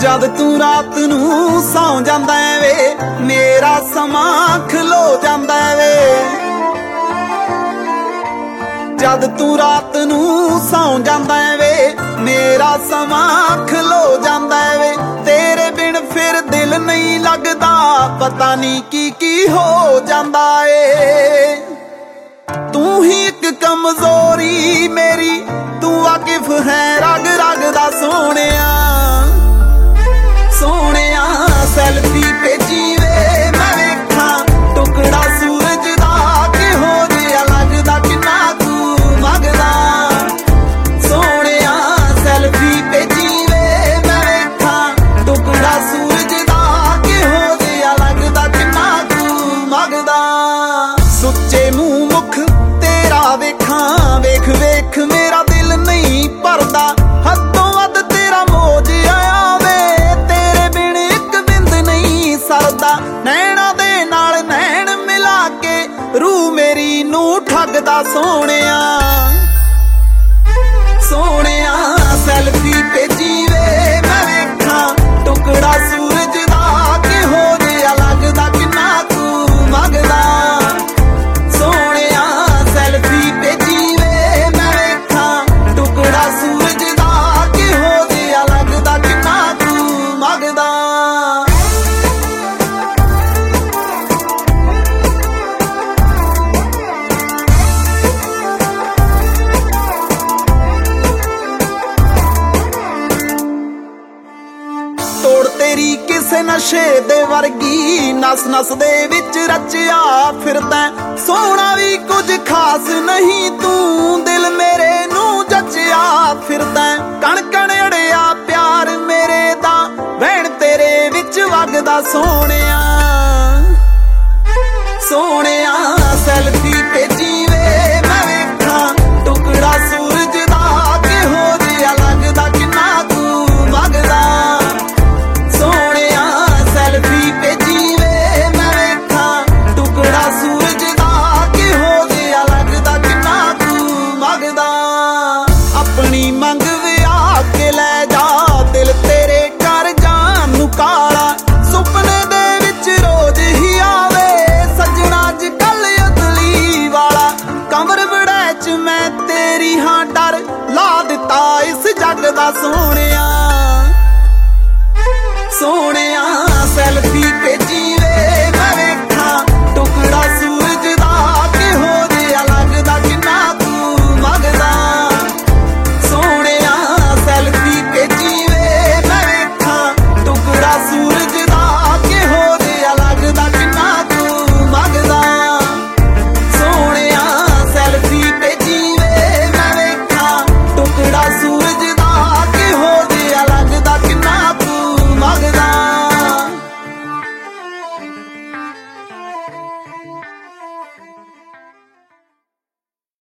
जद तू रात नू सौ जांदा वे मेरा समां खलो जांदा वे। जद तू रात नू सौ जांदा वे मेरा समां खलो जांदा वे। तेरे बिन फिर दिल नहीं लगदा पता नहीं की हो जांदा ए। तू ही एक कमजोरी मेरी तू वाकिफ है रग रग दा सोहणिया सोहणिया। सैल्फी भेजी वे मैं वेखां टुकड़ा सूरज दा किहो जिहा लगदा किन्ना तू मंगदा सोहणिया। सैल्फी भेजी वे मैं वेखां टुकड़ा सूरज दा किहो जिहा लगदा किन्ना तू मंगदा। सुच्चे मुंह मुख तेरा वेखां वेख वेख मेरा दिल नहीं भरदा। हदों वध तेरा मौज आया वे तेरे बिन एक बिंद नहीं सरदा। नैना दे नाल नैन मिला के रूह मेरी नू ठगदा सोहणिया सोहणिया। सैल्फी भेजी वे मैं वेखां टुकड़ा सूरज दा किहो जिहा लगदा किन्ना तू मंगदा सोहणिया। सैल्फी भेजी वे मैं वेखां टुकड़ा सूरज दा किहो जिहा लगदा किन्ना तू मंगदा। तोड़ तेरी किसे नशे दे वर्गी नस नस दे विच रचिया फिरदा। सोहना भी कुछ खास नहीं तू दिल मेरे नू जचिया फिरदा। कण कण अड़िया प्यार मेरे दा वैण तेरे विच वगदा सोहणिया सोहणिया। सैल्फी भेजी वे मैं वेखां टुकड़ा सूरज दा किहो जिहा लगदा किन्ना तू मंगदा सोहणिया। सैल्फी भेजी वे मैं वेखां टुकड़ा सूरज दा किहो जिहा लगदा किन्ना तू मंगदा। अपनी मंग विआ के लै जा दिल तेरे कर जान नू काला। सुपने दे विच रोज ही आवे सजना अज कल अदली वाला। कमर वड़ैच मैं तेरी हां डर ला दिता इस जग दा सोहणिया सोहणिया। सैल्फी भेजी वे